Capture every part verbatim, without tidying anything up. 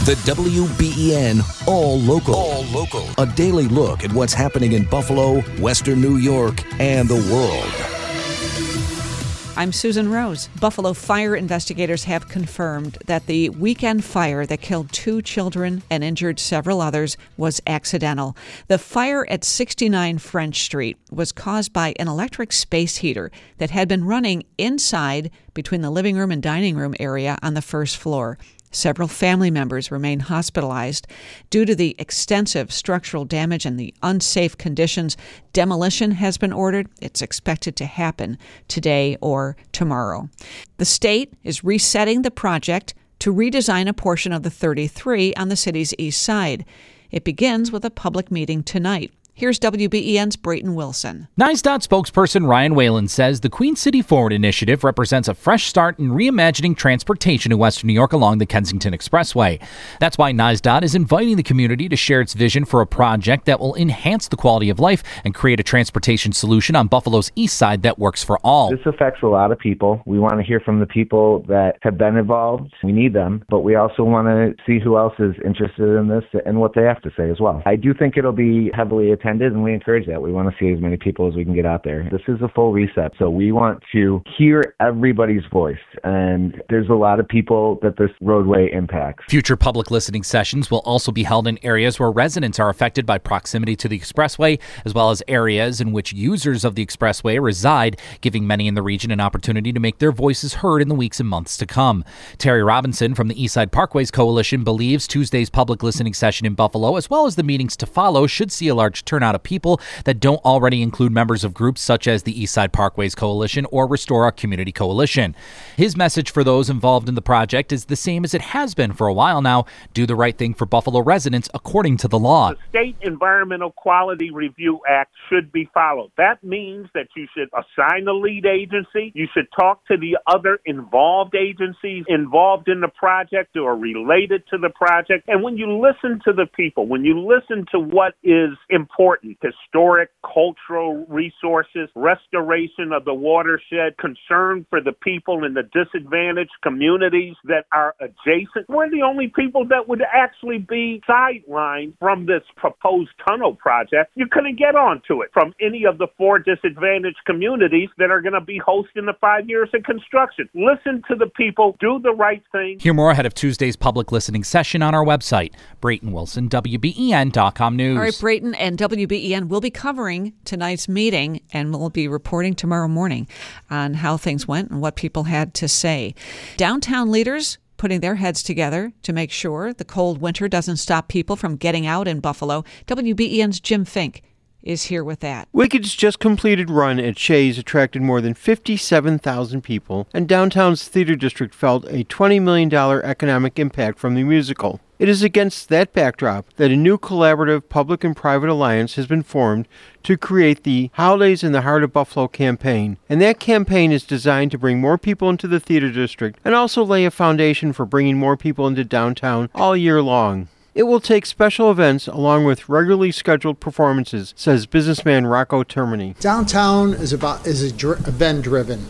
The W B E N All Local. All Local. A daily look at what's happening in Buffalo, Western New York, and the world. I'm Susan Rose. Buffalo fire investigators have confirmed that the weekend fire that killed two children and injured several others was accidental. The fire at sixty-nine French Street was caused by an electric space heater that had been running inside between the living room and dining room area on the first floor. Several family members remain hospitalized. Due to the extensive structural damage and the unsafe conditions, demolition has been ordered. It's expected to happen today or tomorrow. The state is resetting the project to redesign a portion of the thirty-three on the city's east side. It begins with a public meeting tonight. Here's W B E N's Brayton Wilson. NYSDOT spokesperson Ryan Whalen says the Queen City Forward initiative represents a fresh start in reimagining transportation in Western New York along the Kensington Expressway. That's why NYSDOT is inviting the community to share its vision for a project that will enhance the quality of life and create a transportation solution on Buffalo's east side that works for all. This affects a lot of people. We want to hear from the people that have been involved. We need them, but we also want to see who else is interested in this and what they have to say as well. I do think it'll be heavily attended, and we encourage that. We want to see as many people as we can get out there. This is a full reset, so we want to hear everybody's voice, and there's a lot of people that this roadway impacts. Future public listening sessions will also be held in areas where residents are affected by proximity to the expressway, as well as areas in which users of the expressway reside, giving many in the region an opportunity to make their voices heard in the weeks and months to come. Terry Robinson from the Eastside Parkways Coalition believes Tuesday's public listening session in Buffalo, as well as the meetings to follow, should see a large turnout of people that don't already include members of groups such as the Eastside Parkways Coalition or Restore Our Community Coalition. His message for those involved in the project is the same as it has been for a while now: do the right thing for Buffalo residents according to the law. The State Environmental Quality Review Act should be followed. That means that you should assign a lead agency. You should talk to the other involved agencies involved in the project or related to the project. And when you listen to the people, when you listen to what is important, historic, cultural resources, restoration of the watershed, concern for the people in the disadvantaged communities that are adjacent. We're the only people that would actually be sidelined from this proposed tunnel project. You couldn't get onto it from any of the four disadvantaged communities that are going to be hosting the five years of construction. Listen to the people, do the right thing. Hear more ahead of Tuesday's public listening session on our website. Brayton Wilson, W B E N dot com News. All right, Brayton and W B E N will be covering tonight's meeting, and we'll be reporting tomorrow morning on how things went and what people had to say. Downtown leaders putting their heads together to make sure the cold winter doesn't stop people from getting out in Buffalo. W B E N's Jim Fink is here with that. Wicked's just completed run at Shays attracted more than fifty-seven thousand people, and downtown's theater district felt a twenty million dollars economic impact from the musical. It is against that backdrop that a new collaborative public and private alliance has been formed to create the Holidays in the Heart of Buffalo campaign. And that campaign is designed to bring more people into the theater district and also lay a foundation for bringing more people into downtown all year long. It will take special events along with regularly scheduled performances, says businessman Rocco Termini. Downtown is about is event driven.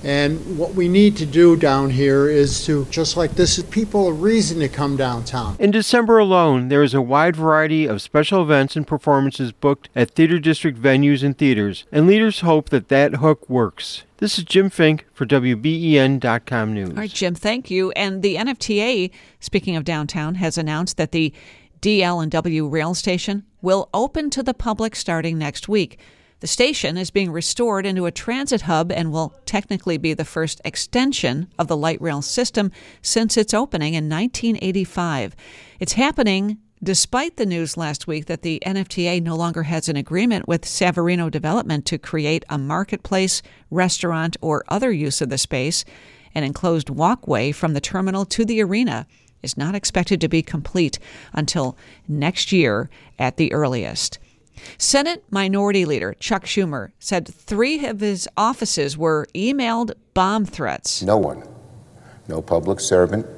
And what we need to do down here is to, just like this, people a reason to come downtown. In December alone, there is a wide variety of special events and performances booked at theater district venues and theaters, and leaders hope that that hook works. This is Jim Fink for W B E N dot com News. All right, Jim, thank you. And the N F T A, speaking of downtown, has announced that the D L and W rail station will open to the public starting next week. The station is being restored into a transit hub and will technically be the first extension of the light rail system since its opening in nineteen eighty-five. It's happening despite the news last week that the N F T A no longer has an agreement with Savarino Development to create a marketplace, restaurant, or other use of the space. An enclosed walkway from the terminal to the arena is not expected to be complete until next year at the earliest. Senate Minority Leader Chuck Schumer said three of his offices were emailed bomb threats. No one, no public servant,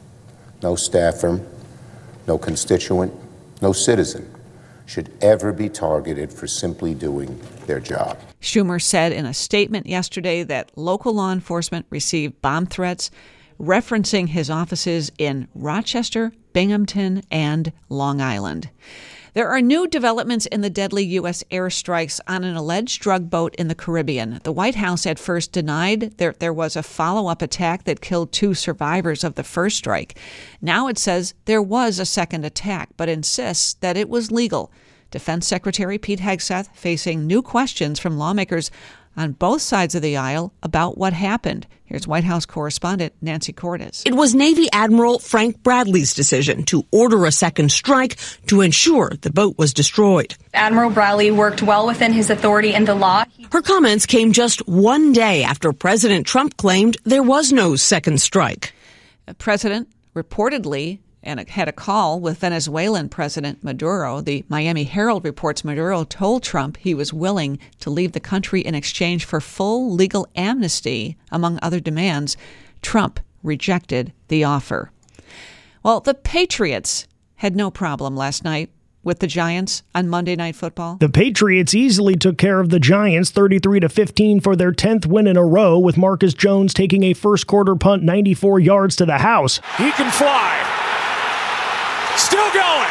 no staffer, no constituent, no citizen should ever be targeted for simply doing their job. Schumer said in a statement yesterday that local law enforcement received bomb threats referencing his offices in Rochester, Binghamton, and Long Island. There are new developments in the deadly U S airstrikes on an alleged drug boat in the Caribbean. The White House at first denied there, there was a follow-up attack that killed two survivors of the first strike. Now it says there was a second attack, but insists that it was legal. Defense Secretary Pete Hegseth facing new questions from lawmakers on both sides of the aisle about what happened. Here's White House correspondent Nancy Cordes. It was Navy Admiral Frank Bradley's decision to order a second strike to ensure the boat was destroyed. Admiral Bradley worked well within his authority and the law. Her comments came just one day after President Trump claimed there was no second strike. The president reportedly and had a call with Venezuelan President Maduro. The Miami Herald reports Maduro told Trump he was willing to leave the country in exchange for full legal amnesty, among other demands. Trump rejected the offer. Well, the Patriots had no problem last night with the Giants on Monday Night Football. The Patriots easily took care of the Giants thirty-three to fifteen for their tenth win in a row, with Marcus Jones taking a first quarter punt ninety-four yards to the house. He can fly. Still going.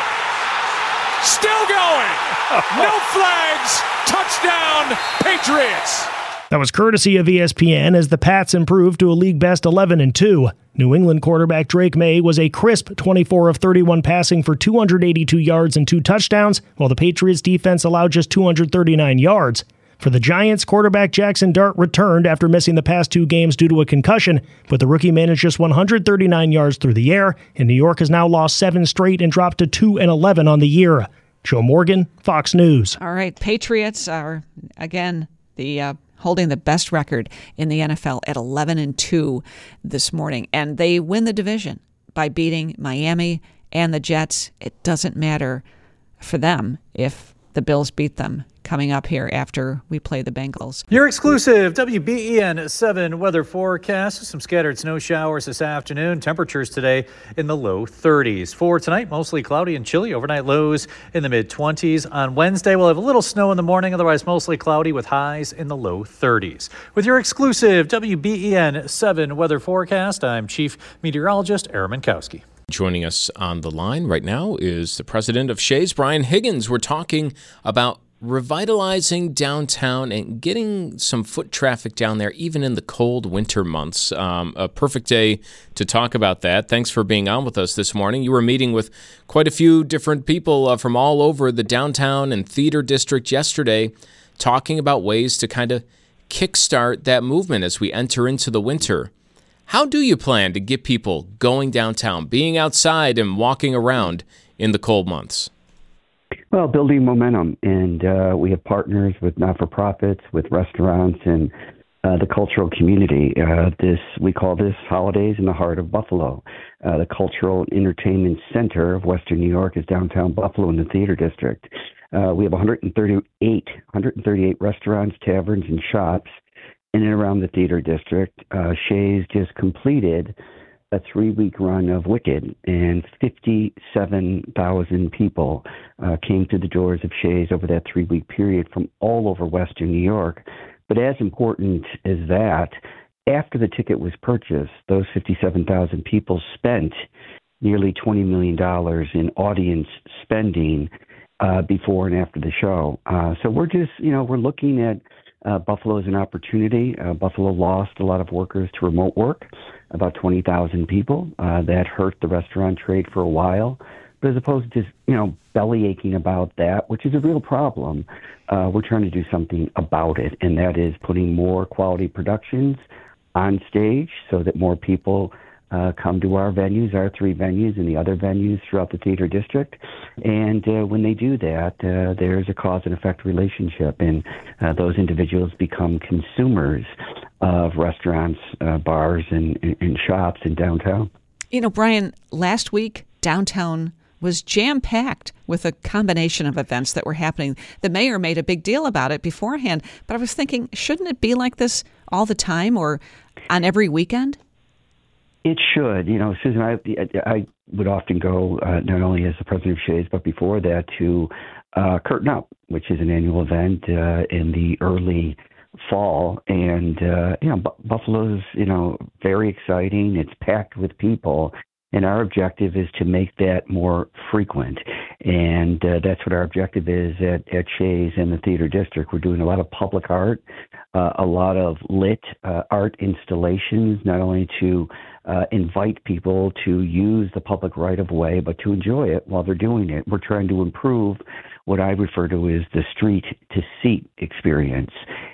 Still going. No flags. Touchdown, Patriots. That was courtesy of E S P N as the Pats improved to a league best eleven and two. New England quarterback Drake May was a crisp twenty-four of thirty-one passing for two hundred eighty-two yards and two touchdowns, while the Patriots defense allowed just two hundred thirty-nine yards. For the Giants, quarterback Jackson Dart returned after missing the past two games due to a concussion, but the rookie managed just one hundred thirty-nine yards through the air, and New York has now lost seven straight and dropped to two and eleven on the year. Joe Morgan, Fox News. All right, Patriots are, again, the uh, holding the best record in the N F L at eleven and two this morning, and they win the division by beating Miami and the Jets. It doesn't matter for them if the Bills beat them coming up here after we play the Bengals. Your exclusive W B E N seven weather forecast. Some scattered snow showers this afternoon. Temperatures today in the low thirties. For tonight, mostly cloudy and chilly. Overnight lows in the mid-twenties. On Wednesday, we'll have a little snow in the morning. Otherwise, mostly cloudy with highs in the low thirties. With your exclusive W B E N seven weather forecast, I'm Chief Meteorologist Aaron Minkowski. Joining us on the line right now is the president of Shays, Brian Higgins. We're talking about revitalizing downtown and getting some foot traffic down there, even in the cold winter months. Um, a perfect day to talk about that. Thanks for being on with us this morning. You were meeting with quite a few different people uh, from all over the downtown and theater district yesterday, talking about ways to kind of kickstart that movement as we enter into the winter. How do you plan to get people going downtown, being outside and walking around in the cold months? Well, building momentum, and uh, we have partners with not-for-profits, with restaurants, and uh, the cultural community. Uh, this we call this Holidays in the Heart of Buffalo. Uh, the Cultural Entertainment Center of Western New York is downtown Buffalo in the Theater District. Uh, we have one hundred thirty-eight, one hundred thirty-eight restaurants, taverns, and shops in and around the Theater District. Uh, Shays just completed a three-week run of Wicked, and fifty-seven thousand people uh, came to the doors of Shays over that three-week period from all over Western New York. But as important as that, after the ticket was purchased, those fifty-seven thousand people spent nearly twenty million dollars in audience spending uh, before and after the show. Uh, so we're just, you know, we're looking at uh, Buffalo as an opportunity. Uh, Buffalo lost a lot of workers to remote work, about twenty thousand people. Uh, that hurt the restaurant trade for a while. But as opposed to just, you know, belly aching about that, which is a real problem, uh, we're trying to do something about it, and that is putting more quality productions on stage so that more people uh, come to our venues, our three venues, and the other venues throughout the Theater District. And uh, when they do that, uh, there's a cause and effect relationship, and uh, those individuals become consumers of restaurants, uh, bars, and, and shops in downtown. You know, Brian, last week, downtown was jam-packed with a combination of events that were happening. The mayor made a big deal about it beforehand, but I was thinking, shouldn't it be like this all the time or on every weekend? It should. You know, Susan, I, I would often go, uh, not only as the president of Shays, but before that, to uh, Curtain Up, which is an annual event uh, in the early fall, and uh, you know, B- Buffalo's you know very exciting. It's packed with people, and our objective is to make that more frequent. And uh, that's what our objective is at, at Shays and the Theater District. We're doing a lot of public art, uh, a lot of lit uh, art installations, not only to uh, invite people to use the public right-of-way, but to enjoy it while they're doing it. We're trying to improve what I refer to as the street-to-seat experience.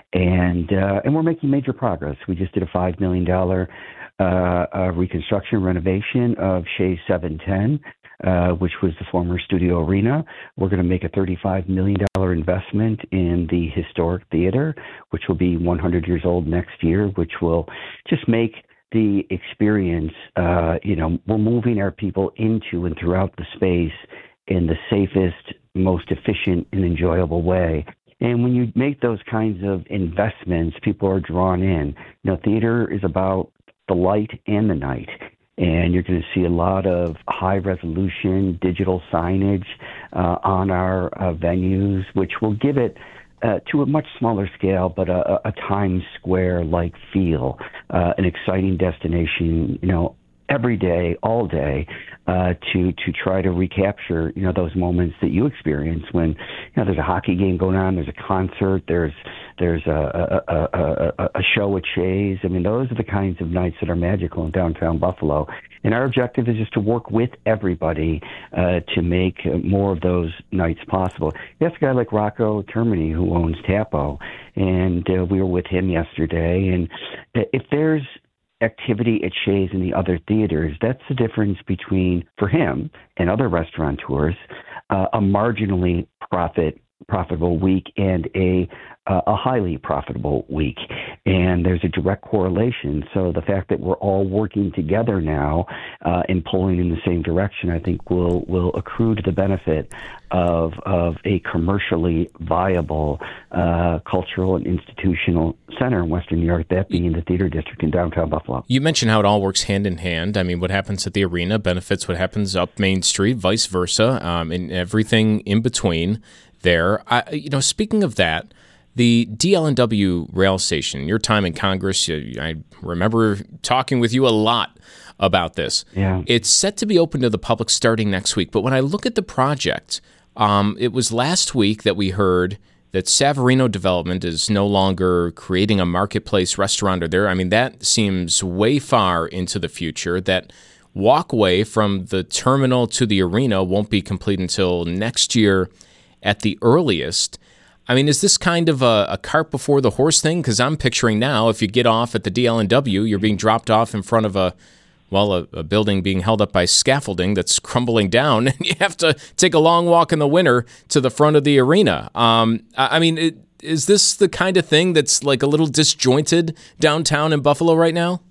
And uh, and we're making major progress. We just did a five million dollars uh, uh, reconstruction renovation of Shays seven ten, uh, which was the former Studio Arena. We're going to make a thirty-five million dollars investment in the historic theater, which will be one hundred years old next year, which will just make the experience, uh, you know, we're moving our people into and throughout the space in the safest, most efficient, and enjoyable way. And when you make those kinds of investments, people are drawn in. You know, theater is about the light and the night. And you're going to see a lot of high-resolution digital signage uh, on our uh, venues, which will give it uh, to a much smaller scale, but a, a Times Square-like feel, uh, an exciting destination, you know, every day, all day, uh, to to try to recapture, you know, those moments that you experience when, you know, there's a hockey game going on, there's a concert, there's there's a a, a, a, a show at Shays. I mean, those are the kinds of nights that are magical in downtown Buffalo. And our objective is just to work with everybody uh, to make uh, more of those nights possible. You have a guy like Rocco Termini, who owns Tapo, and uh, we were with him yesterday. And if there's activity at Shays and the other theaters, that's the difference between, for him and other restaurateurs, uh, a marginally profit profitable week and a uh, a highly profitable week. And there's a direct correlation. So the fact that we're all working together now uh, and pulling in the same direction, I think will will accrue to the benefit of of a commercially viable uh, cultural and institutional center in Western New York, that being the Theater District in downtown Buffalo. You mentioned how it all works hand in hand. I mean, what happens at the arena benefits what happens up Main Street, vice versa, um, and everything in between there. I, you know, speaking of that, the D L N W rail station, your time in Congress, I remember talking with you a lot about this. Yeah. It's set to be open to the public starting next week. But when I look at the project, um, it was last week that we heard that Savarino Development is no longer creating a marketplace restaurant there. I mean, that seems way far into the future. That walkway from the terminal to the arena won't be complete until next year at the earliest. I mean, is this kind of a, a cart before the horse thing? Because I'm picturing now, if you get off at the D L N W, you're being dropped off in front of a, well, a, a building being held up by scaffolding that's crumbling down, and you have to take a long walk in the winter to the front of the arena. Um, I, I mean, it, is this the kind of thing that's like a little disjointed downtown in Buffalo right now?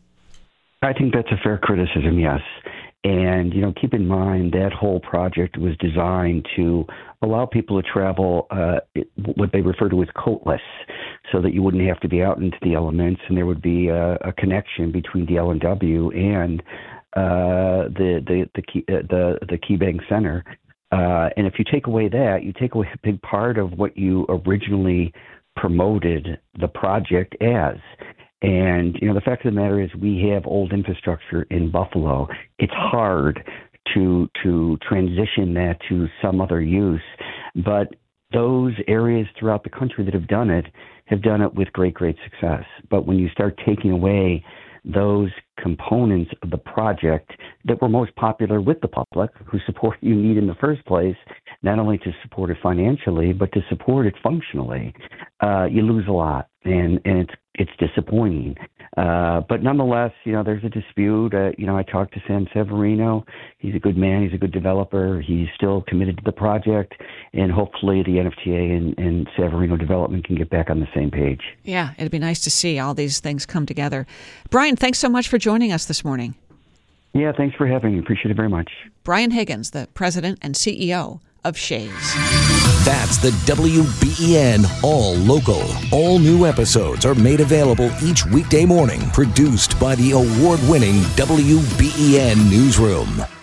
I think that's a fair criticism, yes. And, you know, keep in mind that whole project was designed to allow people to travel uh, what they refer to as coatless, so that you wouldn't have to be out into the elements, and there would be a, a connection between D L N W and uh, the the the key, uh, the the KeyBank Center. Uh, and if you take away that, you take away a big part of what you originally promoted the project as. And, you know, the fact of the matter is we have old infrastructure in Buffalo. It's hard to to transition that to some other use. But those areas throughout the country that have done it have done it with great, great success. But when you start taking away those components of the project that were most popular with the public, whose support you need in the first place, not only to support it financially, but to support it functionally, uh, you lose a lot. And, and it's it's disappointing. Uh, but nonetheless, you know, there's a dispute. Uh, you know, I talked to Sam Savarino. He's a good man. He's a good developer. He's still committed to the project. And hopefully the N F T A and, and Savarino Development can get back on the same page. Yeah, it'd be nice to see all these things come together. Brian, thanks so much for joining us this morning. Yeah, thanks for having me. Appreciate it very much. Brian Higgins, the president and C E O of Shays. That's the W B E N All Local. All new episodes are made available each weekday morning, produced by the award-winning W B E N Newsroom.